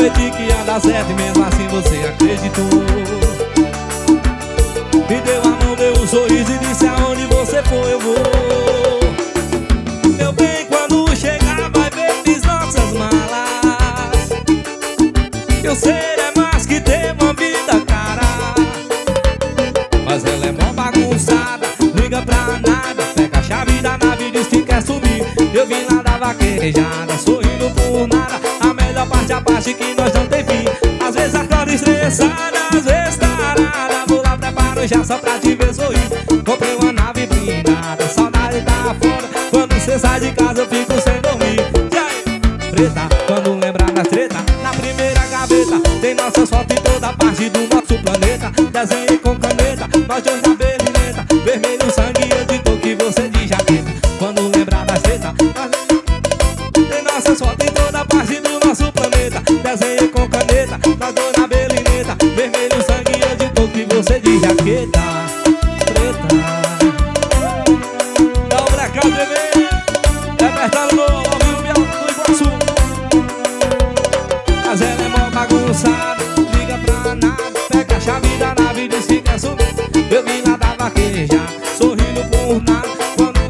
prometi que ia dar certo e mesmo assim você acreditou. Me deu a mão, deu um sorriso e disse: aonde você for eu vou. Meu bem, quando chegar vai ver fiz nossas malas. Eu sei é mais que ter uma vida cara, mas ela é mó bagunçada, liga pra nada, pega a chave da nave e diz que quer subir. Eu vim lá da vaquejada, sorrindo por nada, a melhor parte é a parte que nós não tem fim. Às vezes acordo estressada, às vezes tarada, vou lá, preparo já só pra te ver sorrir. Comprei uma nave blindada, saudade tá fora, quando cê sai de casa eu fico sem dormir. E aí, preta, quando lembrar das treta, na primeira gaveta tem nossas fotos em toda parte do nosso planeta. Desenhei com caneta, nós dois na belineta, vermelho sangue eu de toque, você de jaqueta. Quando lembrar das treta, tem nossas fotos em toda parte do nosso planeta. Desenhei com caneta, nós dois na belineta, vermelho sangue eu de toque, você de jaqueta. Preta, dá um brecão, bebê, é apertando no ouvido do Iguaçu. Mas ela é mó bagunçada, liga pra nada, pega a chave da nave e diz que quer subir. Eu vim lá da vaqueja, sorrindo por nada, quando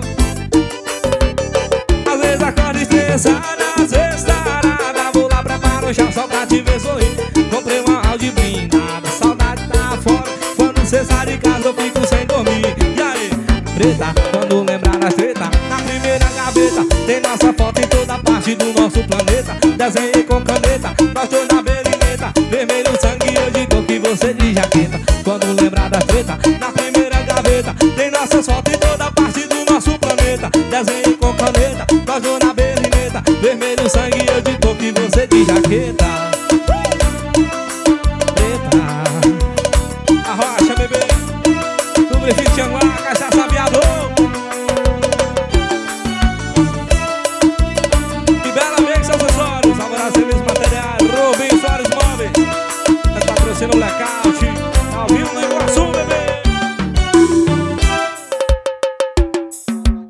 às vezes acordo estressada, às vezes tarada, vou lá, preparo já só pra te ver sorrir. Comprei uma Audi blindada, saudade tá fora, quando cê sai de casa eu fico sem dormir. E aí, preta, quando lembrar das treta, na primeira gaveta tem nossa foto em toda parte do nosso planeta. Desenhei com caneta, nós dois na belineta, vermelho sangue eu digo que você de jaqueta. Quando lembrar das treta, na primeira gaveta tem nossas fotos em toda parte do nosso planeta. Desenhei com caneta, nós dois na belineta, vermelho sangue eu digo que você de jaqueta. Preta, arrocha bebê, lubrificante